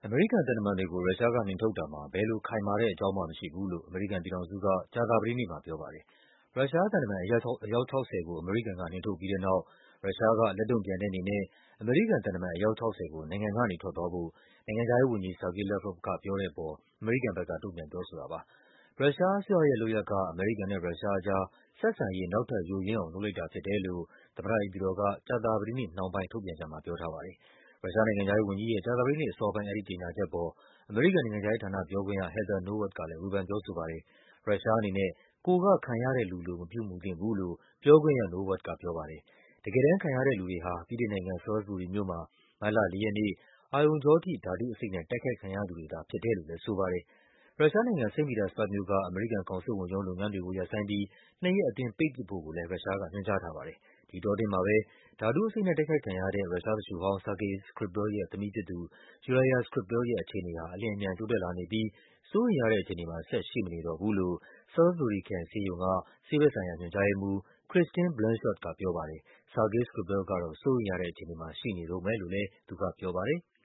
အမေရိကန်သံတမန်တွေကို ရုရှားကနှင်ထုတ်တာမှာ ဘယ်လိုခိုင်မာတဲ့အကြောင်းမှမရှိဘူးလို့ အမေရိကန်ပြည်ထောင်စုက ကြာသပတေးနေ့မှာပြောပါတယ်။ ရုရှားသံတမန်အယောက် ၆၀ ကို အမေရိကန်က နှင်ထုတ်ပြီးတဲ့နောက် ရုရှားက လက်တုန့်ပြန်တဲ့အနေနဲ့ အမေရိကန်သံတမန် အယောက် ၆၀ ကို နိုင်ငံကနေထွက်သွားဖို့ နိုင်ငံခြားရေးဝန်ကြီး Sergey Lavrov ကပြောတဲ့အပေါ် အမေရိကန်ဘက်က တုန့်ပြန်ပြောဆိုတာပါ။ ရုရှားအစိုးရရဲ့လုပ်ရပ်က အမေရိကန်နဲ့ ရုရှားအကြား ဆက်ဆံရေး နောက်ထပ်ယိုယွင်းအောင် လုပ်လိုက်တာဖြစ်တယ်လို့ သမ္မတအိမ်ဖြူတော်က ကြာသပတေးနေ့နှောင်းပိုင်း ထုတ်ပြန်ချက်မှာ ပြောထားပါတယ်။ ရုရှားနိုင်ငံခြားရေးဝန်ကြီးရဲ့ ကြာသပတေးနေ့အစောပိုင်း အဲဒီကြေညာချက်အပေါ် အမေရိကန်နိုင်ငံခြားရေးဌာနပြောခွင့်ရ Heather Nauert ကလည်း ဝေဖန်ပြောဆိုပါတယ်။ ရုရှားအနေနဲ့ ကိုယ်ကခံရတဲ့လူလို မပြုမူသင့်ဘူးလို့ ပြောခွင့်ရ Nauert ကပြောပါတယ်။ တကယ်တမ်းခံရတဲ့လူတွေဟာ ဗြိတိန်နိုင်ငံ Salisbury မြို့မှာ မတ်လ 4 ရက်နေ့ အာရုံကြောထိ ဓာတုအဆိပ်နဲ့ တိုက်ခိုက်ခံရသူတွေသာ ဖြစ်တယ်လို့လည်းဆိုပါတယ်။ ရုရှားနိုင်ငံ၊ စိန့်ပီတာစဘတ်မြို့က အမေရိကန်ကောင်စစ်ဝန်ရုံးလုပ်ငန်းတွေကို ရပ်ဆိုင်းပြီး နှစ်ရက်အတွင်း ပိတ်ပစ်ဖို့ကိုလည်း ရုရှားက ညွှန်ကြားထားပါတယ်။ ဒီအတောအတွင်းမှာပဲ ဓာတုအဆိပ်နဲ့ တိုက်ခိုက်ခံရတဲ့ ရုရှားသူလျှိုဟောင်း Sergei Skripal ရဲ့ သမီးဖြစ်သူ Yulia Skripal ရဲ့ အခြေအနေဟာ အလျင်အမြန် တိုးတက်လာနေပြီး စိုးရိမ်ရတဲ့အခြေအနေမှာ ဆက်ရှိမနေတော့ဘူးလို့ Salisbury ခရိုင်ဆေးရုံက ဆေးဘက်ဆိုင်ရာ ညွှန်ကြားရေးမှူး Christine Blanchard ကပြောပါတယ်။ Sergei Skripal ကတော့ စိုးရိမ်ရတဲ့အခြေအနေမှာ ရှိနေတုန်းပဲလို့လည်း သူကပြောပါတယ်။